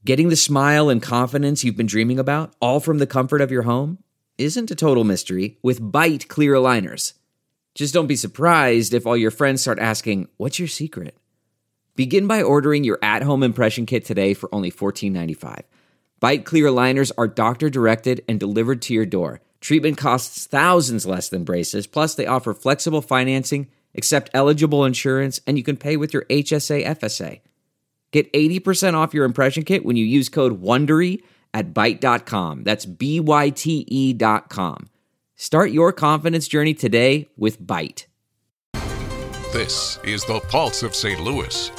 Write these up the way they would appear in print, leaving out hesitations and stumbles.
Getting the smile and confidence you've been dreaming about, all from the comfort of your home, isn't a total mystery with Byte clear aligners. Just don't be surprised if all your friends start asking, "What's your secret?" Begin by ordering your at-home impression kit today for only $14.95. Byte clear aligners are doctor-directed and delivered to your door. Treatment costs thousands less than braces, plus they offer flexible financing, accept eligible insurance, and you can pay with your HSA FSA. Get 80% off your impression kit when you use code WONDERY at Byte.com. That's BYTE.com. Start your confidence journey today with Byte. This is the Pulse of St. Louis.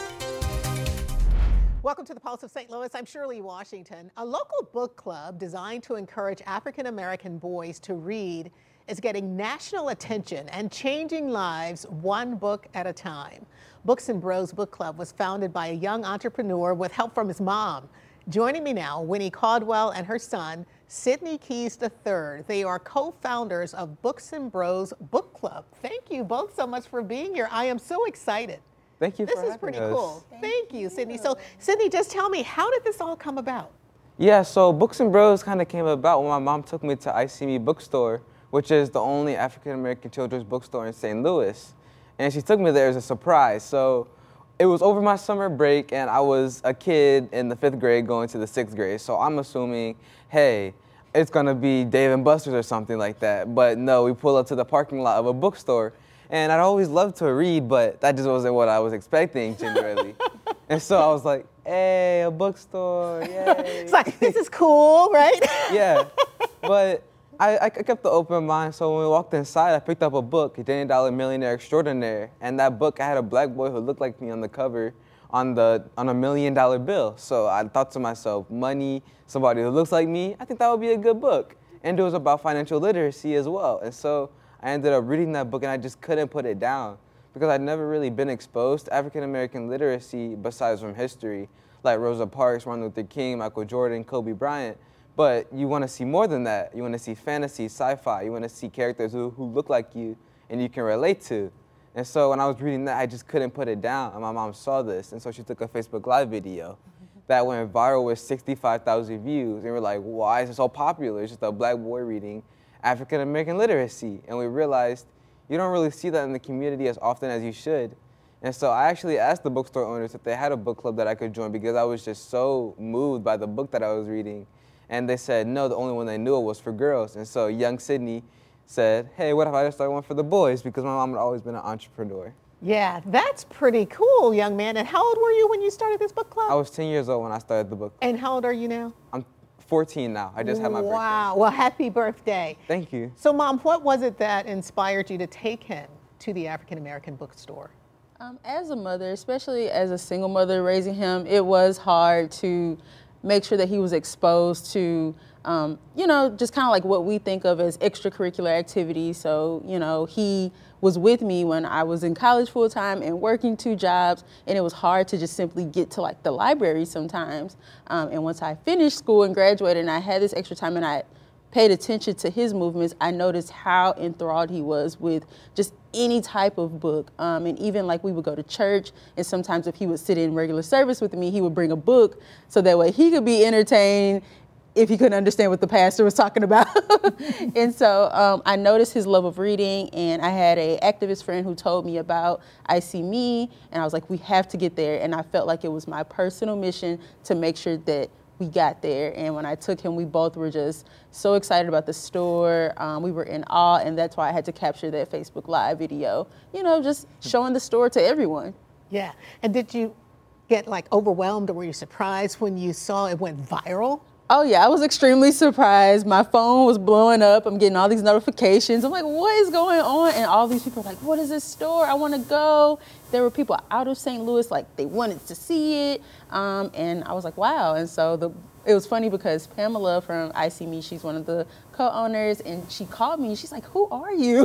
Welcome to the Pulse of St. Louis. I'm Shirley Washington. A local book club designed to encourage African-American boys to read is getting national attention and changing lives one book at a time. Books and Bros Book Club was founded by a young entrepreneur with help from his mom. Joining me now, Winnie Caldwell and her son, Sidney Keys III. They are co-founders of Books and Bros Book Club. Thank you both so much for being here. I am so excited. Thank you for having us. This is pretty cool. Thank you, Sidney. So, Sidney, just tell me, how did this all come about? Yeah, so Books and Bros kind of came about when my mom took me to ICME Bookstore, which is the only African-American children's bookstore in St. Louis. And she took me there as a surprise. So it was over my summer break, and I was a kid in the 5th grade going to the 6th grade. So I'm assuming, hey, it's going to be Dave & Buster's or something like that. But no, we pull up to the parking lot of a bookstore. And I'd always loved to read, but that just wasn't what I was expecting generally. And so I was like, hey, a bookstore, yay. It's like, this is cool, right? Yeah, but I kept the open mind. So when we walked inside, I picked up a book, $10 Millionaire Extraordinaire. And that book, I had a black boy who looked like me on the cover on a $1 million bill. So I thought to myself, money, somebody who looks like me, I think that would be a good book. And it was about financial literacy as well. And so I ended up reading that book, and I just couldn't put it down because I'd never really been exposed to African-American literacy besides from history, like Rosa Parks, Martin Luther King, Michael Jordan, Kobe Bryant. But you want to see more than that. You want to see fantasy, sci-fi. You want to see characters who look like you and you can relate to. And so when I was reading that, I just couldn't put it down, and my mom saw this, and so she took a Facebook Live video that went viral with 65,000 views, and we're like, why is it so popular? It's just a black boy reading African-American literacy. And we realized you don't really see that in the community as often as you should. And so I actually asked the bookstore owners if they had a book club that I could join because I was just so moved by the book that I was reading. And they said, no, the only one they knew was for girls. And so young Sidney said, hey, what if I just start one for the boys? Because my mom had always been an entrepreneur. Yeah, that's pretty cool, young man. And how old were you when you started this book club? I was 10 years old when I started the book club. And how old are you now? I'm 14 now. I just had my birthday. Wow. Well, happy birthday. Thank you. So, Mom, what was it that inspired you to take him to the African-American bookstore? As a mother, especially as a single mother raising him, it was hard to make sure that he was exposed to, just kind of like what we think of as extracurricular activities. So, he was with me when I was in college full time and working 2 jobs, and it was hard to just simply get to like the library sometimes. And once I finished school and graduated and I had this extra time and I paid attention to his movements, I noticed how enthralled he was with just any type of book. And even like we would go to church, and sometimes if he would sit in regular service with me, he would bring a book so that way he could be entertained if he couldn't understand what the pastor was talking about. And so I noticed his love of reading, and I had an activist friend who told me about ICME, and I was like, we have to get there. And I felt like it was my personal mission to make sure that we got there. And when I took him, we both were just so excited about the store. We were in awe, and that's why I had to capture that Facebook Live video, just showing the store to everyone. Yeah. And did you get like overwhelmed, or were you surprised when you saw it went viral? Oh yeah, I was extremely surprised. My phone was blowing up. I'm getting all these notifications. I'm like, what is going on? And all these people are like, what is this store? I want to go. There were people out of St. Louis, like they wanted to see it. And I was like, wow. And so it was funny because Pamela from ICME, she's one of the co-owners, and she called me and she's like, who are you?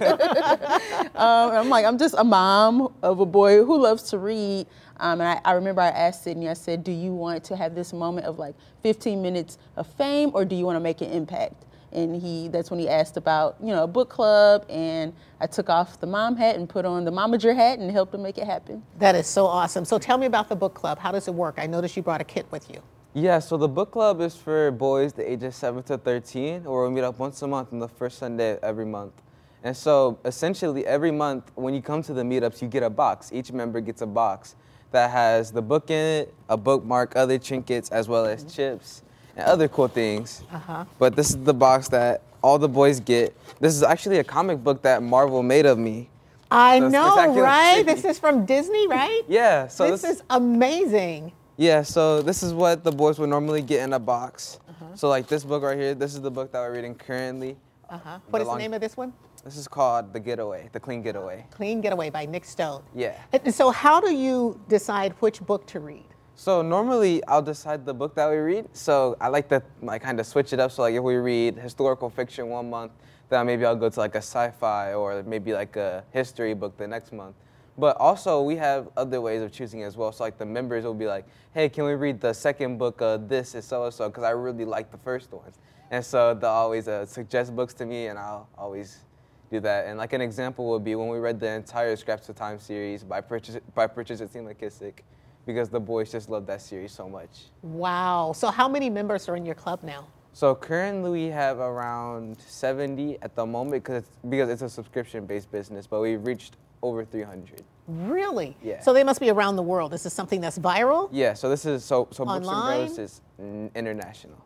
I'm like, I'm just a mom of a boy who loves to read. And I remember I asked Sidney, I said, do you want to have this moment of like 15 minutes of fame, or do you want to make an impact? And that's when he asked about, a book club, and I took off the mom hat and put on the momager hat and helped him make it happen. That is so awesome. So tell me about the book club. How does it work? I noticed you brought a kit with you. Yeah, so the book club is for boys the ages 7 to 13, where we meet up once a month on the first Sunday of every month. And so essentially every month when you come to the meetups, you get a box. Each member gets a box that has the book in it, a bookmark, other trinkets, as well as chips and other cool things. But this is the box that all the boys get. This is actually a comic book that Marvel made of me. I So know, Spectacular right? City. This is from Disney, right? Yeah, so This is amazing. Yeah, so this is what the boys would normally get in a box. So like this book right here, this is the book that we're reading currently. What is the name of this one? This is called The Getaway, The Clean Getaway. Clean Getaway by Nick Stone. Yeah. And so how do you decide which book to read? So normally I'll decide the book that we read. So I like to kind of switch it up. So like if we read historical fiction one month, then maybe I'll go to like a sci-fi or maybe like a history book the next month. But also we have other ways of choosing as well. So like the members will be like, hey, can we read the second book of this is so-and-so? Because I really like the first ones. And so they'll always suggest books to me and I'll always do that. And like an example would be when we read the entire Scraps of Time series by Purchase McKissick, because the boys just love that series so much. Wow. So how many members are in your club now? So currently we have around 70 at the moment because it's a subscription-based business, but we've reached over 300. Really? Yeah. So they must be around the world. This is something that's viral? Yeah, so this is, so Books and Online? Bros is international.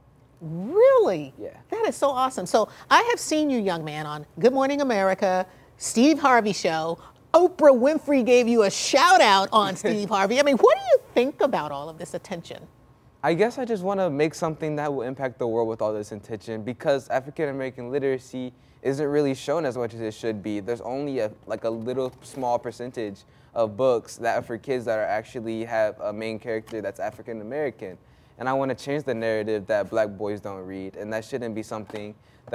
Really? Yeah. That is so awesome. So I have seen you, young man, on Good Morning America, Steve Harvey Show. Oprah Winfrey gave you a shout out on Steve Harvey. I mean, what do you think about all of this attention? I guess I just want to make something that will impact the world with all this attention because African American literacy isn't really shown as much as it should be. There's only a little small percentage of books that are for kids that actually have a main character that's African American. And I want to change the narrative that black boys don't read, and that shouldn't be something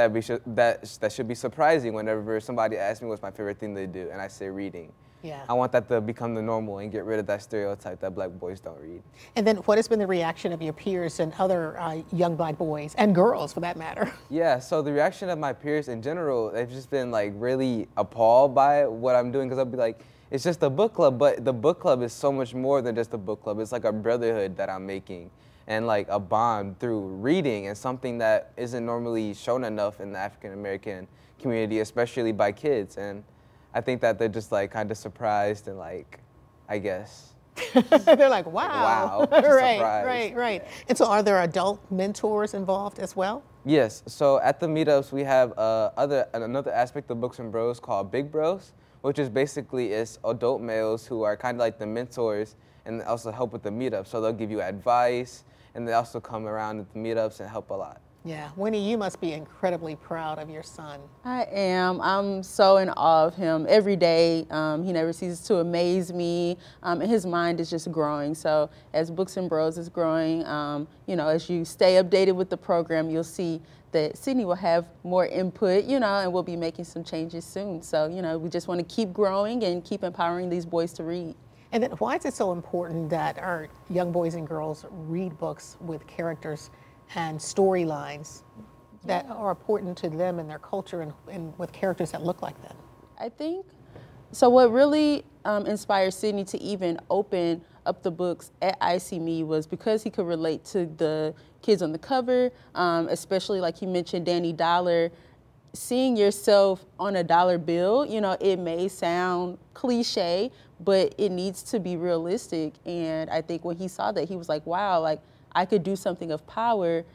that should be surprising whenever somebody asks me what's my favorite thing to do, and I say reading. Yeah. I want that to become the normal and get rid of that stereotype that black boys don't read. And then what has been the reaction of your peers and other young black boys and girls for that matter? Yeah, so the reaction of my peers in general, they've just been like really appalled by what I'm doing because I'll be like, it's just a book club, but the book club is so much more than just a book club. It's like a brotherhood that I'm making and like a bond through reading and something that isn't normally shown enough in the African American community, especially by kids. And I think that they're just like kind of surprised and like, I guess. They're like, wow. Wow. Right. Yeah. And so are there adult mentors involved as well? Yes, so at the meetups we have another aspect of Books and Bros called Big Bros, which is basically it's adult males who are kind of like the mentors and also help with the meetups. So they'll give you advice and they also come around at the meetups and help a lot. Yeah. Winnie, you must be incredibly proud of your son. I am. I'm so in awe of him every day. He never ceases to amaze me, and his mind is just growing. So as Books and Bros is growing, as you stay updated with the program, you'll see that Sydney will have more input, and we'll be making some changes soon. So, we just want to keep growing and keep empowering these boys to read. And then why is it so important that our young boys and girls read books with characters and storylines that are important to them and their culture and with characters that look like them? I think, so what really inspired Sydney to even open up the books at ICME was because he could relate to the kids on the cover, especially like you mentioned, Danny Dollar. Seeing yourself on a dollar bill, it may sound cliche, but it needs to be realistic. And I think when he saw that, he was like, wow, like I could do something of power.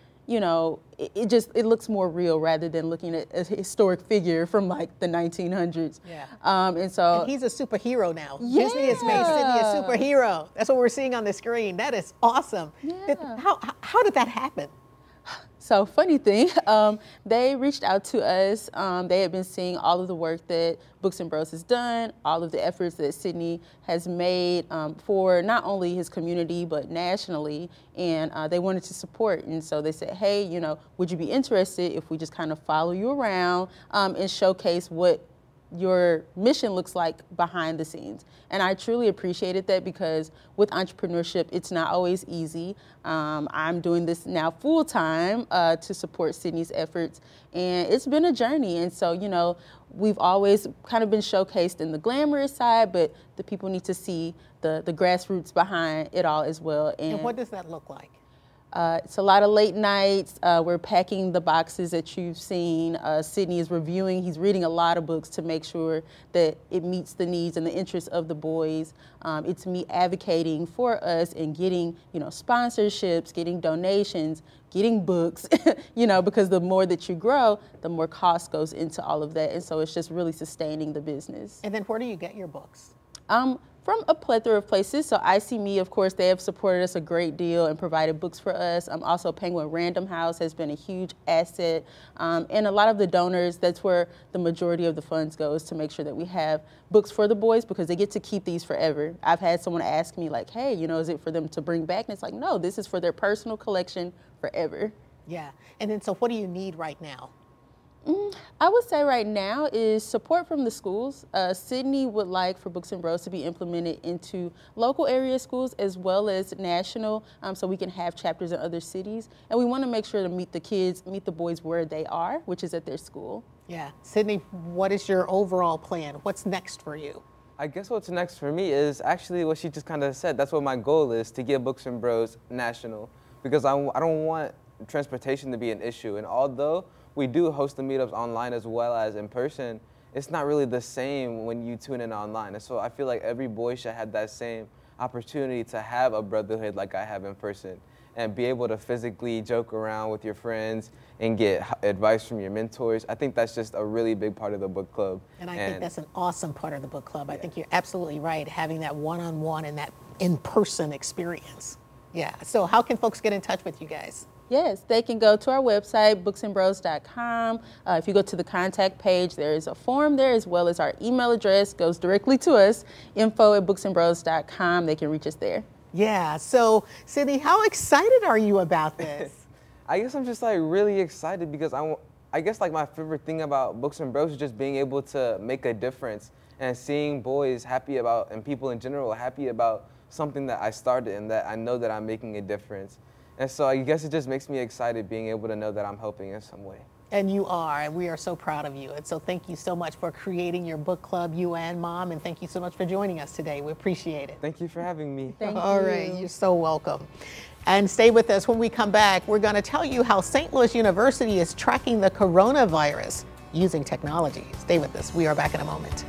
It looks more real rather than looking at a historic figure from like the 1900s. Yeah. And he's a superhero now. Yeah. Disney has made Sydney a superhero. That's what we're seeing on the screen. That is awesome. Yeah. How did that happen? So funny thing, they reached out to us. They had been seeing all of the work that Books and Bros has done, all of the efforts that Sydney has made for not only his community, but nationally. And they wanted to support. And so they said, hey, would you be interested if we just kind of follow you around and showcase what your mission looks like behind the scenes. And I truly appreciated that because with entrepreneurship, it's not always easy. I'm doing this now full time to support Sydney's efforts, and it's been a journey. And so, we've always kind of been showcased in the glamorous side, but the people need to see the grassroots behind it all as well. And what does that look like? It's a lot of late nights. We're packing the boxes that you've seen. Sydney is reviewing. He's reading a lot of books to make sure that it meets the needs and the interests of the boys. It's me advocating for us and getting, sponsorships, getting donations, getting books, because the more that you grow, the more cost goes into all of that. And so it's just really sustaining the business. And then where do you get your books? From a plethora of places. So ICME, of course, they have supported us a great deal and provided books for us. Also, Penguin Random House has been a huge asset. And a lot of the donors, that's where the majority of the funds goes, to make sure that we have books for the boys, because they get to keep these forever. I've had someone ask me like, hey, is it for them to bring back? And it's like, no, this is for their personal collection forever. Yeah. And then so what do you need right now? I would say right now is support from the schools. Sydney would like for Books and Bros to be implemented into local area schools as well as national, so we can have chapters in other cities. And we want to make sure to meet the boys where they are, which is at their school. Yeah. Sydney, what is your overall plan? What's next for you? I guess what's next for me is actually what she just kind of said. That's what my goal is, to get Books and Bros national, because I don't want transportation to be an issue. And although we do host the meetups online as well as in person, it's not really the same when you tune in online. And so I feel like every boy should have that same opportunity to have a brotherhood like I have in person, and be able to physically joke around with your friends and get advice from your mentors. I think that's just a really big part of the book club. And I think that's an awesome part of the book club. I think you're absolutely right, having that one-on-one and that in-person experience. Yeah. So how can folks get in touch with you guys? Yes, they can go to our website, booksandbros.com. If you go to the contact page, there is a form there, as well as our email address goes directly to us, info@booksandbros.com. They can reach us there. Yeah. So, Sydney, how excited are you about this? I guess I'm just really excited, because I guess my favorite thing about Books and Bros is just being able to make a difference and seeing boys happy about, and people in general happy about something that I started and that I know that I'm making a difference. And so I guess it just makes me excited being able to know that I'm helping in some way. And you are, and we are so proud of you. And so thank you so much for creating your book club, you and Mom, and thank you so much for joining us today. We appreciate it. Thank you for having me. Thank you. All right, you're so welcome. And stay with us. When we come back, we're going to tell you how St. Louis University is tracking the coronavirus using technology. Stay with us. We are back in a moment.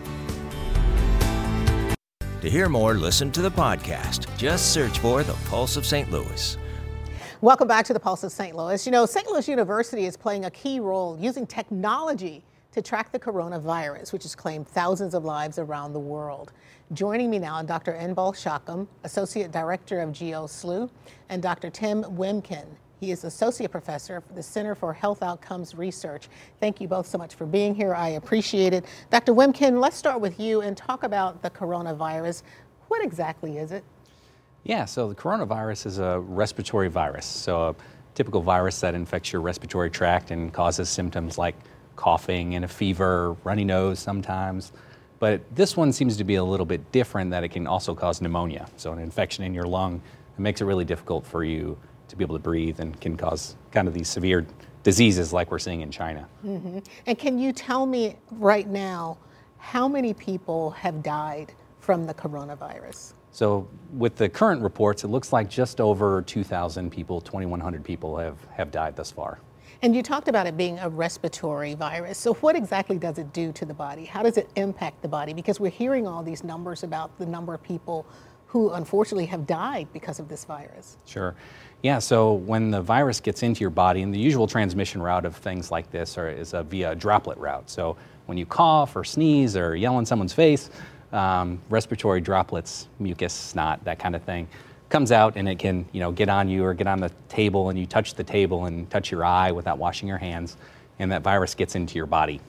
To hear more, listen to the podcast. Just search for The Pulse of St. Louis. Welcome back to the Pulse of St. Louis. St. Louis University is playing a key role using technology to track the coronavirus, which has claimed thousands of lives around the world. Joining me now, Dr. Enbal Shockham, Associate Director of GeoSLU, and Dr. Tim Wimkin. He is Associate Professor for the Center for Health Outcomes Research. Thank you both so much for being here. I appreciate it. Dr. Wimkin, let's start with you and talk about the coronavirus. What exactly is it? Yeah, so the coronavirus is a respiratory virus. So a typical virus that infects your respiratory tract and causes symptoms like coughing and a fever, runny nose sometimes. But this one seems to be a little bit different, that it can also cause pneumonia. So an infection in your lung, it makes it really difficult for you to be able to breathe and can cause kind of these severe diseases like we're seeing in China. Mm-hmm. And can you tell me right now how many people have died from the coronavirus? So with the current reports, it looks like just over 2,000 people, 2,100 people have died thus far. And you talked about it being a respiratory virus. So what exactly does it do to the body? How does it impact the body? Because we're hearing all these numbers about the number of people who unfortunately have died because of this virus. Sure. Yeah, so when the virus gets into your body, and the usual transmission route of things like this is via a droplet route. So when you cough or sneeze or yell in someone's face, respiratory droplets, mucus, snot, that kind of thing, comes out, and it can get on you or get on the table, and you touch the table and touch your eye without washing your hands, and that virus gets into your body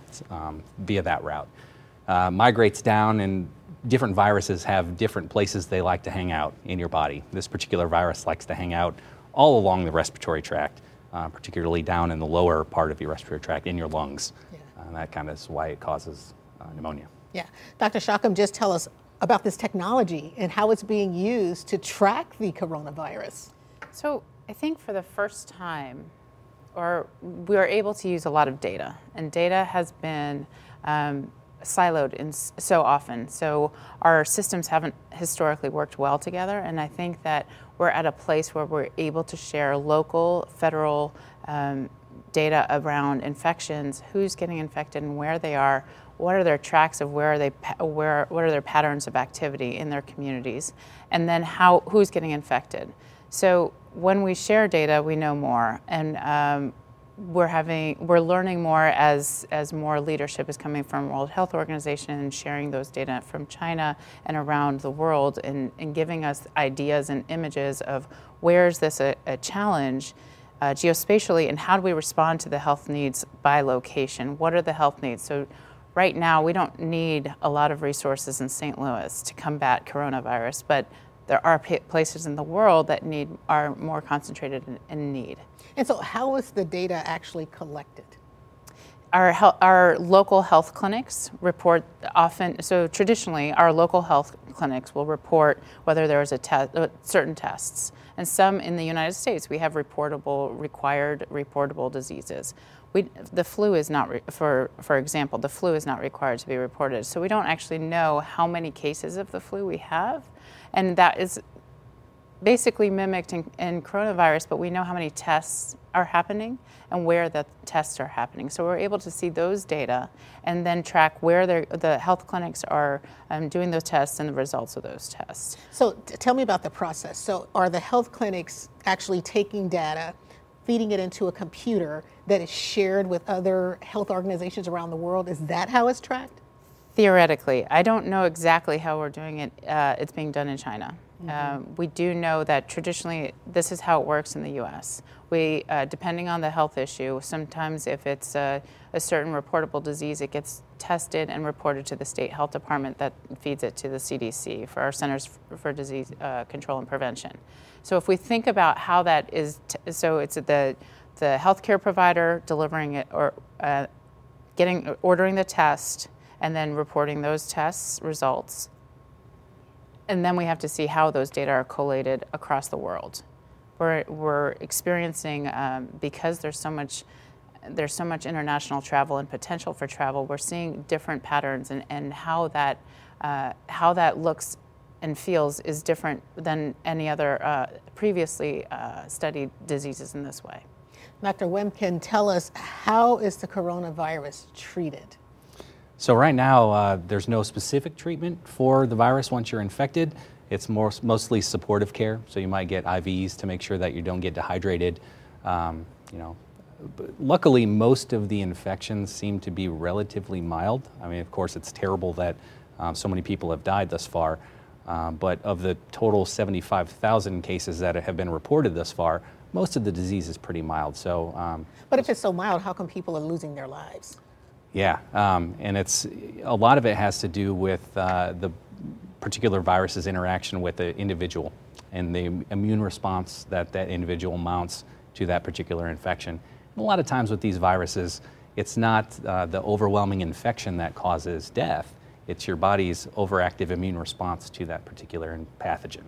via that route. Migrates down, and different viruses have different places they like to hang out in your body. This particular virus likes to hang out all along the respiratory tract, particularly down in the lower part of your respiratory tract in your lungs. Yeah. And that kind of is why it causes pneumonia. Yeah. Dr. Shockham, just tell us about this technology and how it's being used to track the coronavirus. So I think for the first time, we are able to use a lot of data, and data has been siloed so often. So our systems haven't historically worked well together, and I think that we're at a place where we're able to share local, federal data around infections, who's getting infected and where they are, what are their tracks of what are their patterns of activity in their communities, and then who's getting infected. So when we share data, we know more, and we're learning more as more leadership is coming from World Health Organization and sharing those data from China and around the world, and giving us ideas and images of where is this a challenge geospatially, and how do we respond to the health needs by location? What are the health needs? So right now, we don't need a lot of resources in St. Louis to combat coronavirus, but there are places in the world that are more concentrated in need. And so how is the data actually collected? Our local health clinics report often, so traditionally our local health clinics will report whether there is certain tests. And some in the United States, we have required reportable diseases. The flu is not, for example, the flu is not required to be reported. So we don't actually know how many cases of the flu we have. And that is basically mimicked in coronavirus, but we know how many tests are happening and where the tests are happening. So we're able to see those data and then track where the health clinics are doing those tests and the results of those tests. So tell me about the process. So are the health clinics actually taking data, feeding it into a computer that is shared with other health organizations around the world? Is that how it's tracked? Theoretically. I don't know exactly how we're doing it. It's being done in China. Mm-hmm. We do know that traditionally this is how it works in the U.S. We, depending on the health issue, sometimes if it's a certain reportable disease, it gets tested and reported to the state health department that feeds it to the CDC, for our Centers for Disease Control and Prevention. So if we think about how that is, so it's the healthcare provider delivering it or ordering the test and then reporting those tests results. And then we have to see how those data are collated across the world. We're experiencing, because there's so much international travel and potential for travel, we're seeing different patterns, and how that looks and feels is different than any other previously studied diseases in this way. Dr. Wemkin, tell us, how is the coronavirus treated? So right now, there's no specific treatment for the virus once you're infected. It's mostly supportive care. So you might get IVs to make sure that you don't get dehydrated. Luckily, most of the infections seem to be relatively mild. I mean, of course, it's terrible that so many people have died thus far. But of the total 75,000 cases that have been reported thus far, most of the disease is pretty mild. So, but if it's so mild, how come people are losing their lives? Yeah, and a lot of it has to do with the particular virus's interaction with the individual and the immune response that individual mounts to that particular infection. And a lot of times with these viruses, it's not the overwhelming infection that causes death. It's your body's overactive immune response to that particular pathogen.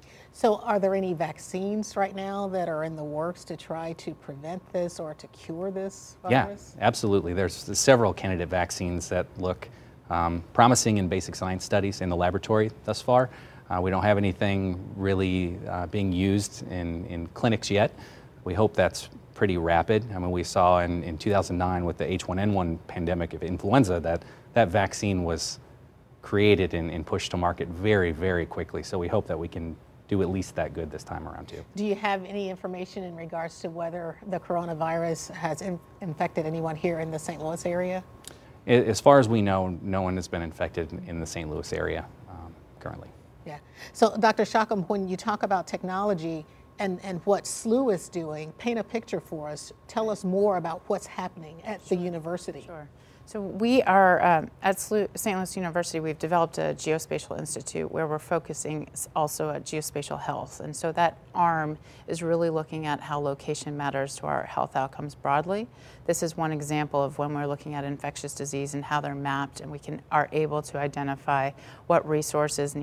So are there any vaccines right now that are in the works to try to prevent this or to cure this virus? Yeah, absolutely. There's several candidate vaccines that look promising in basic science studies in the laboratory thus far. We don't have anything really being used in clinics yet. We hope that's pretty rapid. I mean, we saw in 2009 with the H1N1 pandemic of influenza that vaccine was created and pushed to market very, very quickly. So we hope that we can do at least that good this time around too. Do you have any information in regards to whether the coronavirus has infected anyone here in the St. Louis area? As far as we know, no one has been infected in the St. Louis area currently. Yeah. So Dr. Shockham, when you talk about technology and what SLU is doing, paint a picture for us. Tell us more about what's happening at the university. Sure. So we are, at St. Louis University, we've developed a Geospatial Institute where we're focusing also at geospatial health. And so that arm is really looking at how location matters to our health outcomes broadly. This is one example of when we're looking at infectious disease and how they're mapped, and we are able to identify what resources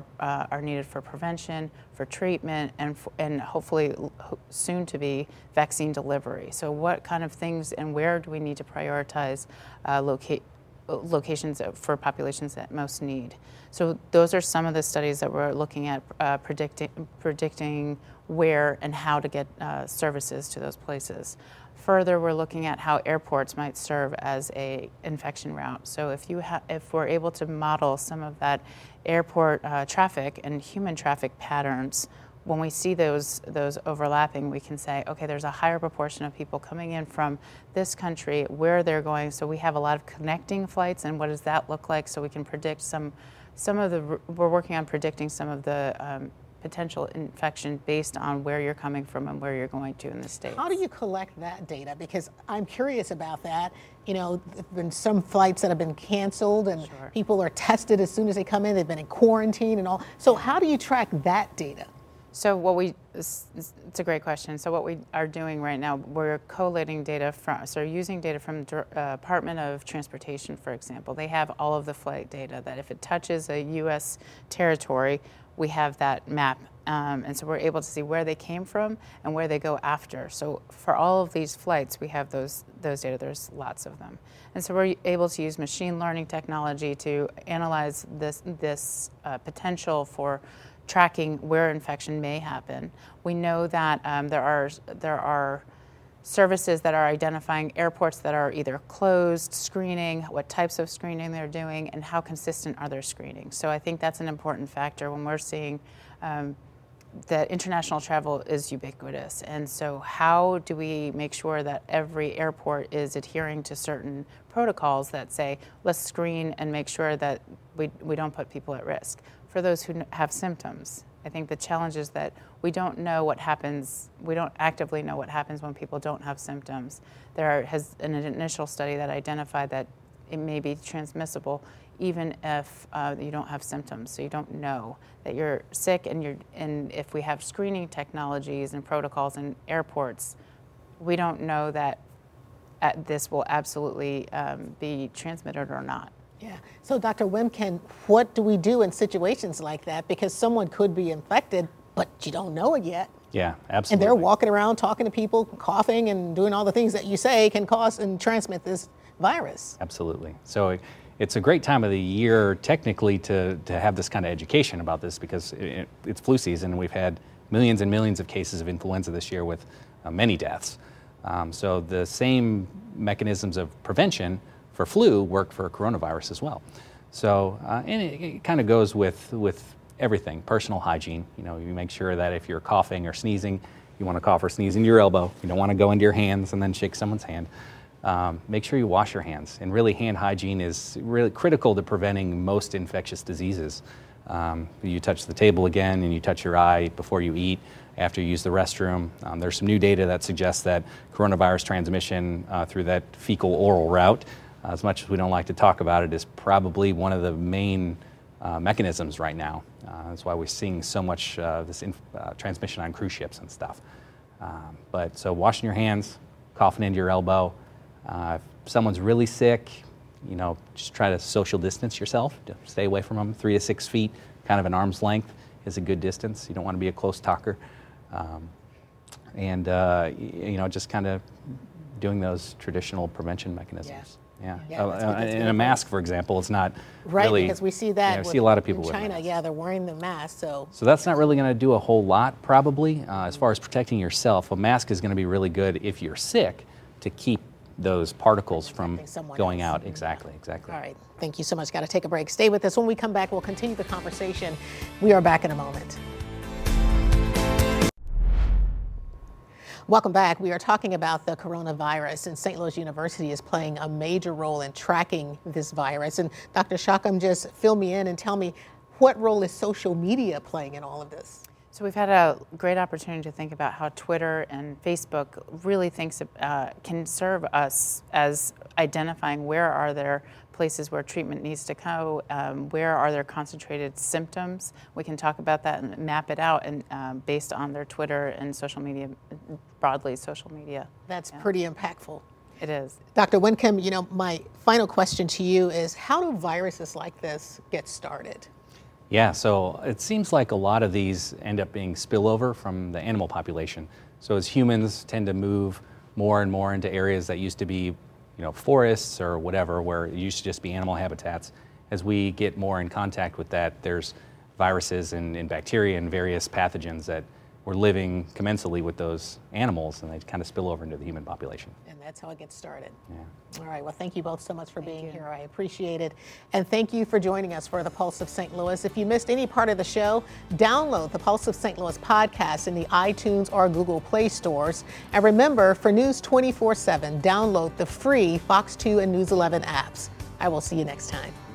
are needed for prevention, for treatment, and hopefully soon to be vaccine delivery. So what kind of things and where do we need to prioritize locations for populations that most need. So those are some of the studies that we're looking at predicting where and how to get services to those places. Further, we're looking at how airports might serve as a infection route. So if we're able to model some of that airport traffic and human traffic patterns, when we see those overlapping, we can say, okay, there's a higher proportion of people coming in from this country, where they're going. So we have a lot of connecting flights, and what does that look like? So we can predict we're working on predicting some of the potential infection based on where you're coming from and where you're going to in the States. How do you collect that data? Because I'm curious about that. You know, there have been some flights that have been canceled, and Sure. people are tested as soon as they come in. They've been in quarantine and all. So how do you track that data? So it's a great question. So what we are doing right now, we're collating data using data from Department of Transportation, for example. They have all of the flight data that if it touches a U.S. territory, we have that map. And so we're able to see where they came from and where they go after. So for all of these flights, we have those data. There's lots of them. And so we're able to use machine learning technology to analyze this potential for tracking where infection may happen. We know that there are services that are identifying airports that are either closed, screening, what types of screening they're doing, and how consistent are their screening. So I think that's an important factor when we're seeing that international travel is ubiquitous. And so how do we make sure that every airport is adhering to certain protocols that say, let's screen and make sure that we don't put people at risk? For those who have symptoms, I think the challenge is that we don't know what happens, we don't actively know what happens when people don't have symptoms. There has an initial study that identified that it may be transmissible even if you don't have symptoms. So you don't know that you're sick, and if we have screening technologies and protocols in airports, we don't know that this will absolutely be transmitted or not. Yeah. So Dr. Wimkin, what do we do in situations like that? Because someone could be infected, but you don't know it yet. Yeah, absolutely. And they're walking around talking to people, coughing and doing all the things that you say can cause and transmit this virus. Absolutely. So it's a great time of the year technically to have this kind of education about this, because it's flu season and we've had millions and millions of cases of influenza this year with many deaths. So the same mechanisms of prevention for flu work for coronavirus as well. So and it kind of goes with everything. Personal hygiene. You know, you make sure that if you're coughing or sneezing, you want to cough or sneeze into your elbow. You don't want to go into your hands and then shake someone's hand. Make sure you wash your hands. And really, hand hygiene is really critical to preventing most infectious diseases. You touch the table again, and you touch your eye before you eat, after you use the restroom. There's some new data that suggests that coronavirus transmission through that fecal-oral route, as much as we don't like to talk about it, is probably one of the main mechanisms right now. That's why we're seeing so much this transmission on cruise ships and stuff. But so washing your hands, coughing into your elbow. If someone's really sick, you know, just try to social distance yourself. Stay away from them. 3 to 6 feet, kind of an arm's length is a good distance. You don't want to be a close talker. You know, just kind of doing those traditional prevention mechanisms. Yeah. And a mask, for example, it's not right, really, because we see that. Yeah, we see a lot of people in China. with Yeah, they're wearing the mask. So that's not really going to do a whole lot, probably, as far as protecting yourself. A mask is going to be really good if you're sick to keep those particles from going out. Exactly. All right. Thank you so much. Got to take a break. Stay with us. When we come back, we'll continue the conversation. We are back in a moment. Welcome back. We are talking about the coronavirus, and St. Louis University is playing a major role in tracking this virus. And Dr. Shakam, just fill me in and tell me, what role is social media playing in all of this? So we've had a great opportunity to think about how Twitter and Facebook really can serve us as identifying where are there places where treatment needs to go, where are there concentrated symptoms. We can talk about that and map it out, and based on their Twitter and social media, broadly social media. That's pretty impactful. It is. Dr. Wimkin, you know, my final question to you is, how do viruses like this get started? Yeah, so it seems like a lot of these end up being spillover from the animal population. So as humans tend to move more and more into areas that used to be, forests or whatever, where it used to just be animal habitats. As we get more in contact with that, there's viruses and bacteria and various pathogens that we're living commensally with those animals, and they kind of spill over into the human population. And that's how it gets started. Yeah. All right. Well, thank you both so much for being here. I appreciate it. And thank you for joining us for the Pulse of St. Louis. If you missed any part of the show, download the Pulse of St. Louis podcast in the iTunes or Google Play stores. And remember, for News 24/7, download the free Fox 2 and News 11 apps. I will see you next time.